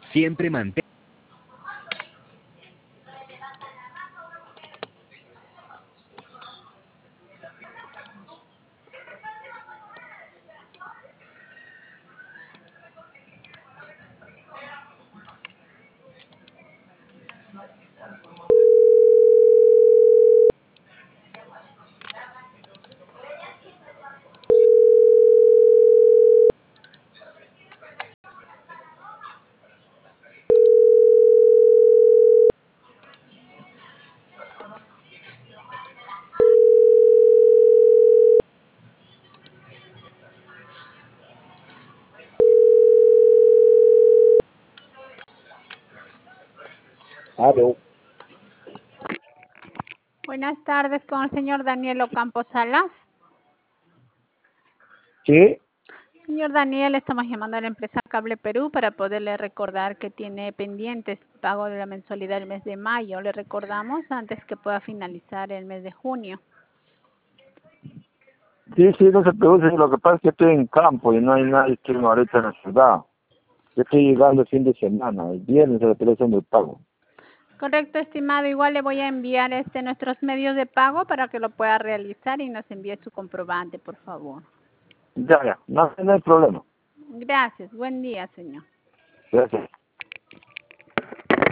Siempre mantén. Aló. Buenas tardes con el señor Daniel Ocampo Salas. ¿Sí? Señor Daniel, estamos llamando a la empresa Cable Perú para poderle recordar que tiene pendientes pago de la mensualidad del mes de mayo. Le recordamos antes que pueda finalizar el mes de junio. Sí, no se preocupe, lo que pasa es que estoy en campo y no hay nadie que me ahorita en la ciudad. Yo estoy llegando el fin de semana, el viernes se le haciendo el pago. Correcto, estimado. Igual le voy a enviar nuestros medios de pago para que lo pueda realizar y nos envíe su comprobante, por favor. Ya, no hay problema. Gracias. Buen día, señor. Gracias.